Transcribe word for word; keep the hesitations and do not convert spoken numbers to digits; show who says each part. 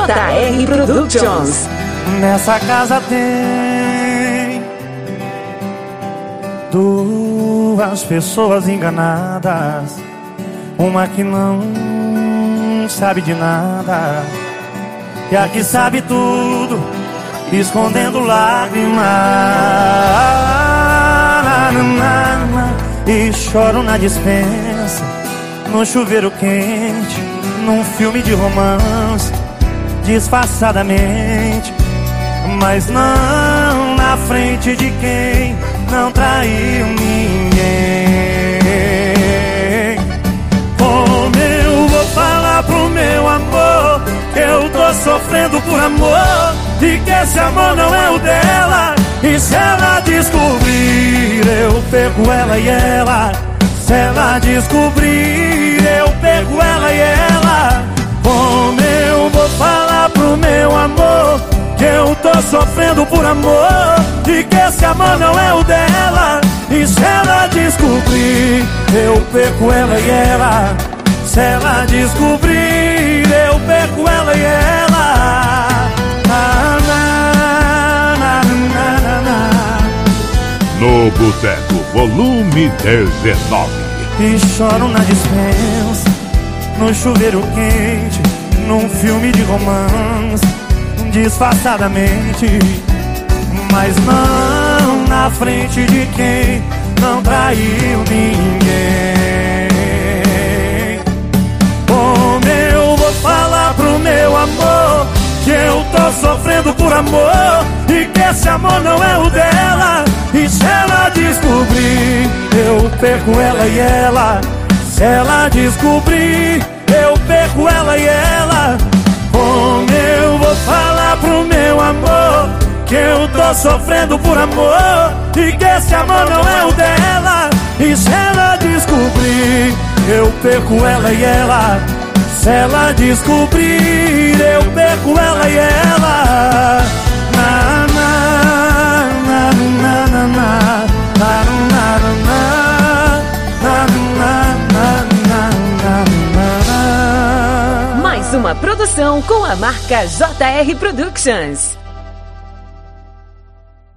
Speaker 1: J R Productions.
Speaker 2: Nessa casa tem duas pessoas enganadas, uma que não sabe de nada e a que sabe tudo, escondendo lágrimas. E choro na dispensa, no chuveiro quente, num filme de romance, disfarçadamente, mas não na frente de quem não traiu ninguém. Como eu vou falar pro meu amor que eu tô sofrendo por amor e que esse amor não é o dela? E se ela descobrir, eu pego ela e ela. Se ela descobrir, eu pego ela e ela. Como eu vou falar pro meu amor que eu tô sofrendo por amor e que esse amor não é o dela? E se ela descobrir, eu pego ela e ela. Se ela descobrir, eu pego ela e ela. Ah, na, na, na, na, na.
Speaker 3: No Boteco, volume dezenove.
Speaker 2: E choro na dispensa, no chuveiro quente, num filme de romance, disfarçadamente, mas não na frente de quem não traiu ninguém. Como eu vou falar pro meu amor que eu tô sofrendo por amor e que esse amor não é o dela? E se ela descobrir, eu perco ela e ela. Se ela descobrir, eu perco ela e ela. Como eu vou falar pro meu amor que eu tô sofrendo por amor e que esse amor não é o dela? E se ela descobrir, eu perco ela e ela. Se ela descobrir, eu perco ela e ela. Na, na, na, na, na, na, na, na, na, na, na.
Speaker 1: Mais uma produção com a marca J R Productions.